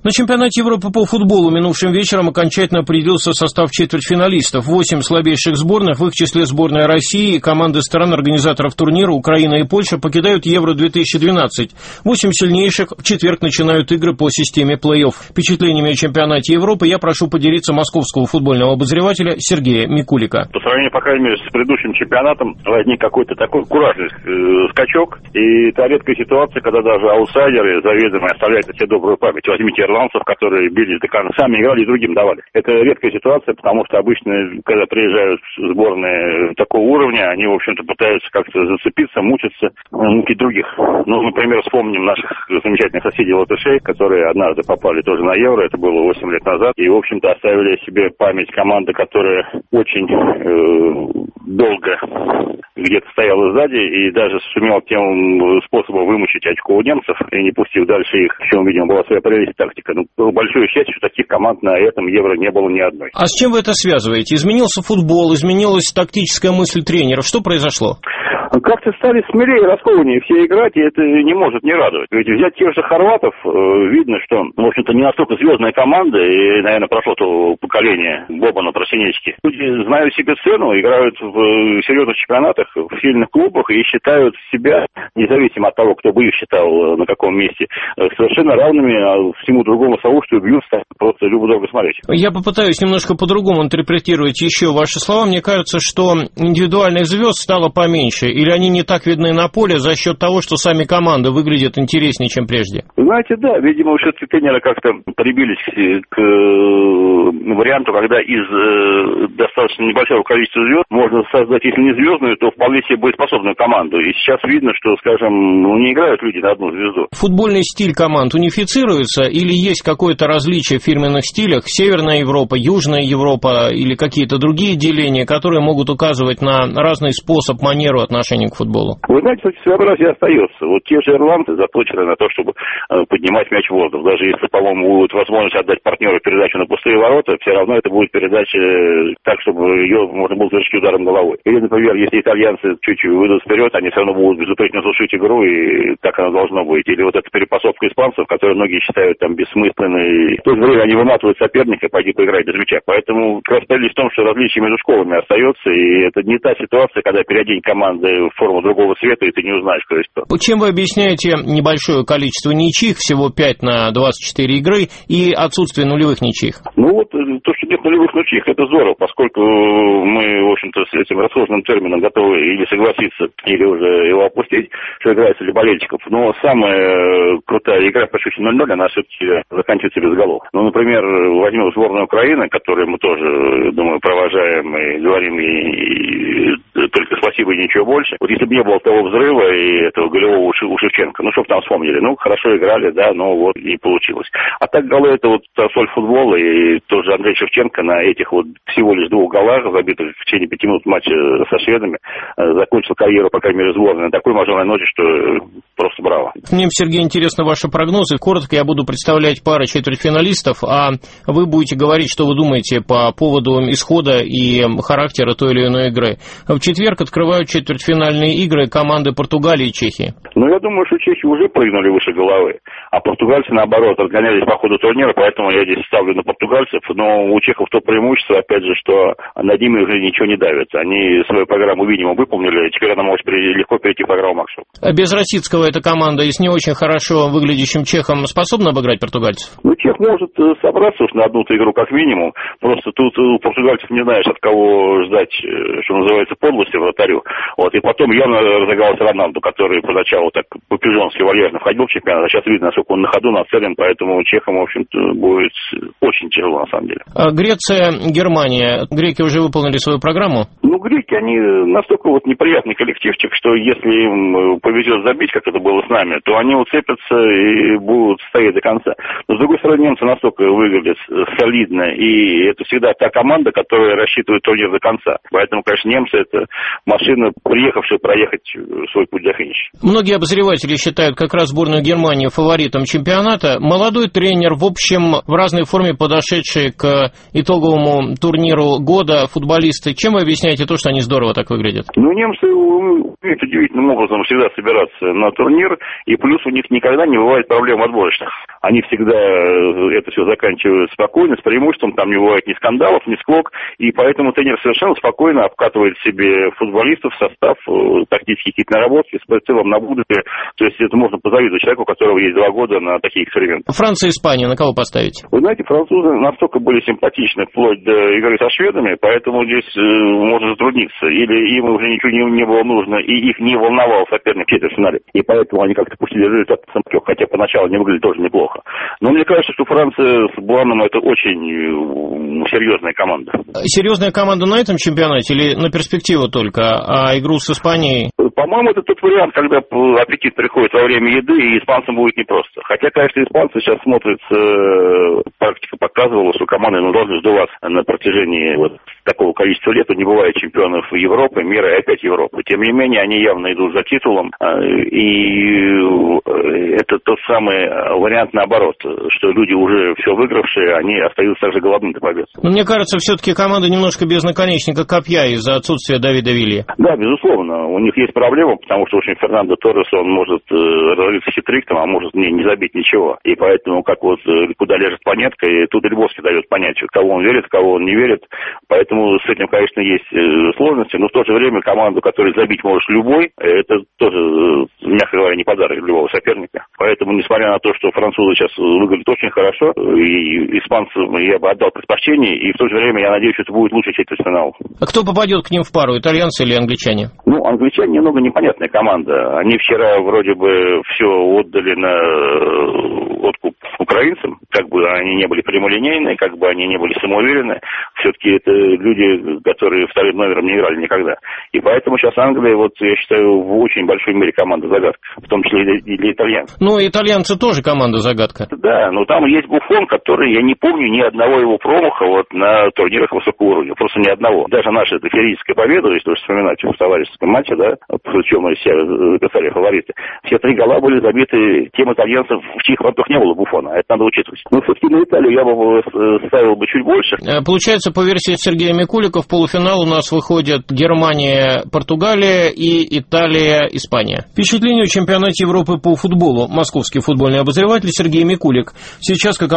На чемпионате Европы по футболу минувшим вечером окончательно определился состав четвертьфиналистов. 8 слабейших сборных, в их числе сборная России и команды стран-организаторов турнира Украина и Польша покидают Евро-2012. 8 сильнейших в четверг начинают игры по системе плей-офф. Впечатлениями о чемпионате Европы я прошу поделиться московского футбольного обозревателя Сергея Микулика. По сравнению, по крайней мере, с предыдущим чемпионатом возник какой-то такой куражный скачок. И это редкая ситуация, когда даже аутсайдеры заведомо оставляют себе добрую память. Возьмите ирландцев, которые бились до конца, сами играли и другим давали. Это редкая ситуация, потому что обычно, когда приезжают сборные такого уровня, они, в общем-то, пытаются как-то зацепиться, мучиться, мучить других. Ну, например, вспомним наших замечательных соседей латышей, которые однажды попали тоже на Евро, это было 8 лет назад, и, в общем-то, оставили себе память команды, которая очень долго где-то стояла сзади и даже сумела тем способом вымучить очко у немцев и не пустив дальше их, в чем, видимо, была своя прелесть тактика. Ну, большое счастье, что таких команд на этом Евро не было ни одной. А с чем вы это связываете? Изменился футбол, изменилась тактическая мысль тренеров. Что произошло? Как-то стали смелее, раскованнее все играть, и это не может не радовать. Ведь взять тех же хорватов, видно, что, в общем-то, не настолько звездная команда, и, наверное, прошло то поколение Бобана, Просинечки. Люди знают себе цену, играют в серьезных чемпионатах, в сильных клубах и считают себя, независимо от того, кто бы их считал на каком месте, совершенно равными всему другому сообществу, бьются, просто любо-дорого смотреть. Я попытаюсь немножко по-другому интерпретировать еще ваши слова. Мне кажется, что индивидуальных звезд стало поменьше. Или они не так видны на поле за счет того, что сами команды выглядят интереснее, чем прежде? Знаете, да, видимо, все-таки тренеры как-то прибились к варианту, когда из достаточно небольшого количества звезд можно создать, если не звездную, то вполне себе боеспособную команду. И сейчас видно, что, скажем, не играют люди на одну звезду. Футбольный стиль команд унифицируется или есть какое-то различие в фирменных стилях? Северная Европа, Южная Европа или какие-то другие деления, которые могут указывать на разный способ, манеру отношения к футболу? Вы знаете, что своеобразие остается. Вот те же ирландцы заточены на то, чтобы поднимать мяч в воздух. Даже если, по-моему, будет возможность отдать партнеру передачу на пустые ворота, все равно это будет передача так, чтобы ее можно было завершить ударом головой. Или, например, если итальянцы чуть-чуть выйдут вперед, они все равно будут безупречно сушить игру, и так оно должно быть. Или вот эта перепасовка испанцев, которую многие считают там бессмысленной. В то же время они выматывают соперника, пойди поиграть без мяча. Поэтому как раз в том, что различие между школами остается, и это не та ситуация, когда переодень команды в форму другого цвета, и ты не узнаешь, кто есть кто. Чем вы объясняете небольшое количество ничьих, всего 5 на 24 игры, и отсутствие нулевых ничьих? Ну вот, то, что нет нулевых ничьих, это здорово, поскольку мы, в общем-то, с этим расхоженным термином готовы или согласиться, или уже его опустить, что играется для болельщиков. Но самая крутая игра по счету 0-0, она все-таки заканчивается без голов. Ну, например, возьмем сборную Украины, которую мы тоже, думаю, провожаем и говорим и только спасибо и ничего больше. Вот если бы не было того взрыва и этого голевого у Шевченко, ну, чтобы там вспомнили, ну, хорошо играли, да, но вот не получилось. А так голы это вот соль футбола, и тоже Андрей Шевченко на этих вот всего лишь 2 голах, забитых в течение 5 минут матча со шведами, закончил карьеру, по крайней мере, сборной на такой мажорной ноте, что просто браво. Мне, Сергей, интересны ваши прогнозы. Коротко я буду представлять пары четвертьфиналистов, а вы будете говорить, что вы думаете по поводу исхода и характера той или иной игры. В четверг открывают четвертьфинальные игры команды Португалии и Чехии. Ну, я думаю, что чехи уже прыгнули выше головы, а португальцы, наоборот, отгонялись по ходу турнира, поэтому я здесь ставлю на португальцев, но у чехов то преимущество, опять же, что над ними уже ничего не давится. Они свою программу, видимо, выполнили, теперь она может легко перейти в программу Максу. Без Росицкого эта команда и с не очень хорошо выглядящим чехом способна обыграть португальцев? Ну, чех может собраться уж на одну-то игру как минимум, просто тут у португальцев не знаешь, от кого ждать, что называется, подлости вратарю. Вот, и потом явно разыгрался Роналду, который поначалу так по-пижонски вальяжно входил в чемпионат, а сейчас видно, насколько он на ходу нацелен, поэтому чехам, в общем-то, будет очень тяжело, на самом деле. Греция, Германия. Греки уже выполнили свою программу? Ну, греки, они настолько вот неприятный коллективчик, что если им повезет забить, как это было с нами, то они уцепятся и будут стоять до конца. Но, с другой стороны, немцы настолько выглядят солидно, и это всегда та команда, которая рассчитывает турнир до конца. Поэтому, конечно, немцы — это машина, приехавшая проехать свой путь до финиша. Многие обозреватели считают как раз сборную Германии фаворитом чемпионата. Молодой тренер, в общем, в разной форме подошедший к итоговому турниру года футболисты. Чем вы объясняете то, что они здорово так выглядят? Ну, немцы умеют удивительным образом всегда собираться на турнир, и плюс у них никогда не бывает проблем отборочных. Они всегда это все заканчивают спокойно, с преимуществом, там не бывает ни скандалов, ни склок, и поэтому тренер совершенно спокойно обкатывает себе футболистов, состав, тактические какие-то наработки с прицелом на будущее. То есть это можно позавидовать человеку, у которого есть 2 года на такие эксперименты. Франция и Испания, на кого поставить? Вы знаете, французы настолько были симпатичны вплоть до игры со шведами, поэтому здесь можно затрудниться. Или им уже ничего не было нужно, и их не волновал соперник в четвертьфинале. И поэтому они как-то пустили результат по самотек, хотя поначалу не выглядели тоже неплохо. Но мне кажется, что Франция с Буаном это очень серьезная команда. Серьезная команда на этом чемпионате или на перспективу только, а игру с Испанией? По-моему, это тот вариант, когда аппетит приходит во время еды, и испанцам будет непросто. Хотя, конечно, испанцы сейчас смотрятся, практика показывала, что команды должны сдуваться на протяжении такого количества лет. Не бывает чемпионов Европы, мира и опять Европы. Тем не менее, они явно идут за титулом, и это тот самый вариант наоборот, что люди уже все выигравшие, они остаются также голодны до побед. Но мне кажется, все-таки команда немножко без наконечника копья из-за отсутствия Давида Вилья. Да, безусловно. У них есть проблема, потому что очень Фернандо Торрес, он может разориться хитриком, а может не забить ничего. И поэтому, как куда лежит планетка, и тут Львовский дает понять, кого он верит, кого он не верит. Поэтому с этим, конечно, есть сложности, но в то же время команду, которую забить может любой, это тоже, мягко говоря, не подарок для любого соперника. Поэтому, несмотря на то, что французы сейчас выглядят очень хорошо, и испанцам я бы отдал предпочтение, и в то же время я надеюсь, что это будет лучше четвертьфинал. А кто попадет к ним в пару, итальянцы или англичане? Ну, англичане немного непонятная команда. Они вчера вроде бы все отдали на откуп украинцам, как бы они не были прямолинейные, как бы они не были самоуверенны. Все-таки это люди, которые вторым номером не играли никогда. И поэтому сейчас Англия, я считаю, в очень большой мере команда загадка, в том числе и для итальянцев. Ну, итальянцы тоже команда загадка. Да, но там есть Буффон, который, я не помню ни одного его промаха на турнирах высокого уровня, просто ни одного. Даже наша феерическая победа, если уж вспоминать в товарищеском матче, да, причем мы все записали фавориты, все 3 гола были забиты тем итальянцев, в чьих воротах не было Буффона, а это надо учитывать. Но все-таки на Италию я бы ставил чуть больше. Получается, по версии Сергея Микулика, в полуфинал у нас выходят Германия, Португалия и Италия, Испания. Впечатление о чемпионате Европы по футболу. Московский футбольный обозреватель Сергей Микулик. Сейчас, как